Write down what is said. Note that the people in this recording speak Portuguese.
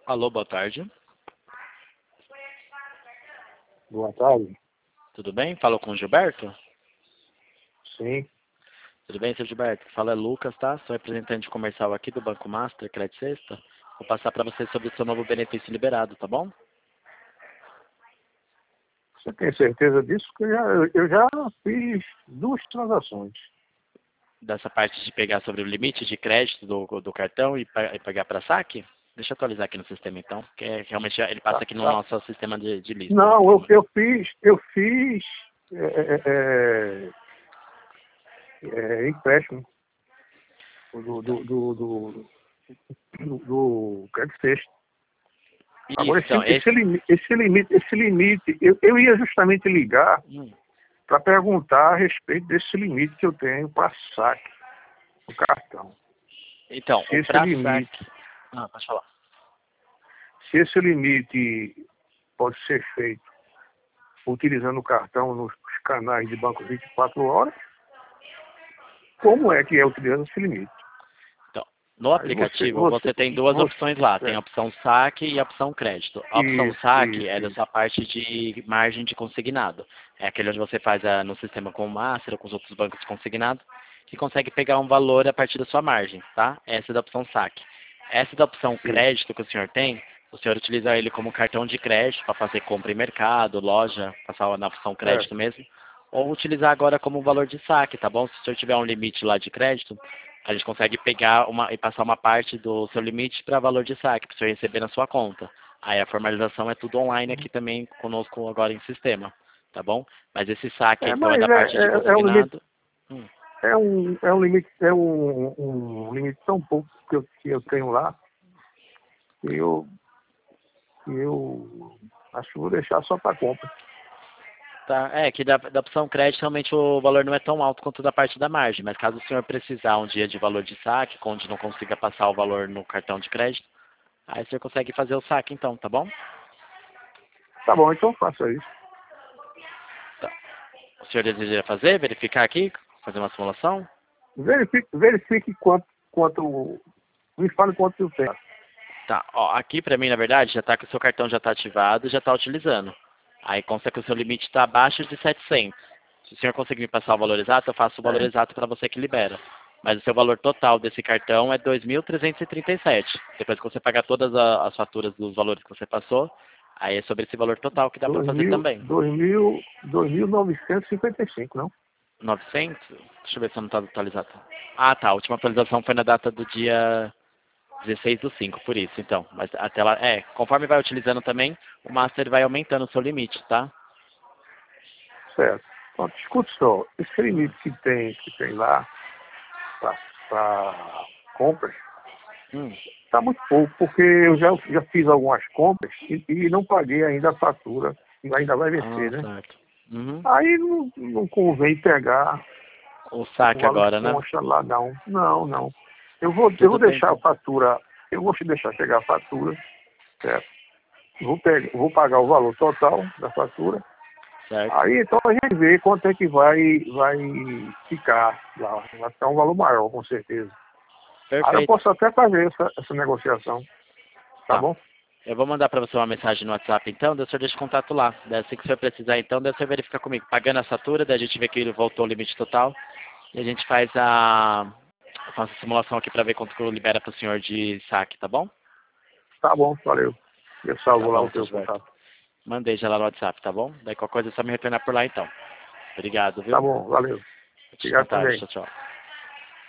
Alô, boa tarde. Boa tarde. Tudo bem? Falou com o Gilberto? Sim. Tudo bem, seu Gilberto? Fala é Lucas, tá? Sou representante comercial aqui do Banco Master, Crédito Sexta. Vou passar para você sobre o seu novo benefício liberado, tá bom? Você tem certeza disso? Porque eu já fiz 2 transações. Dessa parte de pegar sobre o limite de crédito do cartão e pegar para saque? Deixa eu atualizar aqui no sistema então, porque realmente ele passa aqui no Tá. nosso sistema de lista. Não, eu fiz é, empréstimo do Crédito Sexta. Agora, Isso, então, esse limite, eu ia justamente ligar Hum, para perguntar a respeito desse limite que eu tenho para saque do cartão. então, Se o esse pra limite, saque... Ah, pode falar. se esse limite pode ser feito utilizando o cartão nos canais de banco 24 horas, como é que é utilizando esse limite? Então, no Aí aplicativo você tem duas opções lá, tem a é, opção saque e a opção crédito. A opção saque é dessa parte de margem de consignado. É aquele onde você faz no sistema com o Master ou com os outros bancos de consignado, que consegue pegar um valor a partir da sua margem, tá? Essa é da opção saque. Essa da opção Sim. crédito que o senhor tem, o senhor utiliza ele como cartão de crédito para fazer compra em mercado, loja, passar na opção É. crédito mesmo, ou utilizar agora como valor de saque, tá bom? Se o senhor tiver um limite lá de crédito, a gente consegue pegar e passar uma parte do seu limite para valor de saque, para você receber na sua conta. Aí a formalização é tudo online aqui também conosco agora em sistema, tá bom? Mas esse saque então é Mas da parte de é um limite, consignado. Hum, um limite tão pouco que eu tenho lá, que eu acho que vou deixar só para compra. Tá, é que da opção crédito realmente o valor não é tão alto quanto da parte da margem, mas caso o senhor precisar um dia de valor de saque, onde não consiga passar o valor no cartão de crédito, aí o senhor consegue fazer o saque então, tá bom? Tá bom, então faça isso. Tá. O senhor deseja fazer, verificar aqui, fazer uma simulação? Verifique quanto, me fale quanto eu tenho. Tá, ó, aqui pra mim, na verdade, já tá que o seu cartão já tá ativado e já tá utilizando. Aí consta que o seu limite está abaixo de 700. Se o senhor conseguir me passar o valor exato, eu faço o valor É, exato para você que libera. Mas o seu valor total desse cartão é 2.337. Depois que você pagar todas as faturas dos valores que você passou, aí é sobre esse valor total que dá para fazer também. 2.955, não? 900? Deixa eu ver se eu não está atualizado. Ah, tá. A última atualização foi na data do dia 16/5, por isso, então. Mas até lá, conforme vai utilizando também, o Master vai aumentando o seu limite, tá? Certo. Então, escuta só, esse limite que tem lá para compras, Hum. está muito pouco, porque eu já fiz algumas compras e não paguei ainda a fatura, e ainda vai Ah, vencer, né? certo. Uhum. Aí não convém pegar O o saque valor que agora, né? consta lá, não. Não, não. Eu vou Tudo bem, deixar a então. fatura, eu vou te deixar chegar a fatura, certo? Vou pagar o valor total da fatura. Certo. Aí então a gente vê quanto é que vai ficar lá. Vai ficar um valor maior, com certeza. Aí eu Perfeito. posso até fazer essa negociação, tá Tá. bom? Eu vou mandar para você uma mensagem no WhatsApp, então, daí o senhor deixa o contato lá. Daí assim que o senhor precisar, então, daí você verifica comigo. Pagando a fatura, daí a gente vê que ele voltou ao limite total. E a gente faz eu faço a simulação aqui para ver quanto que eu libera para o senhor de saque, tá bom? Tá bom, valeu. Eu Tá salvo lá bom, o seu teu Gilberto. contato. Mandei já lá no WhatsApp, tá bom? Daí qualquer coisa é só me retornar por lá, então. Obrigado, Tá viu? bom, valeu. Boa Obrigado tarde, também. tchau, tchau.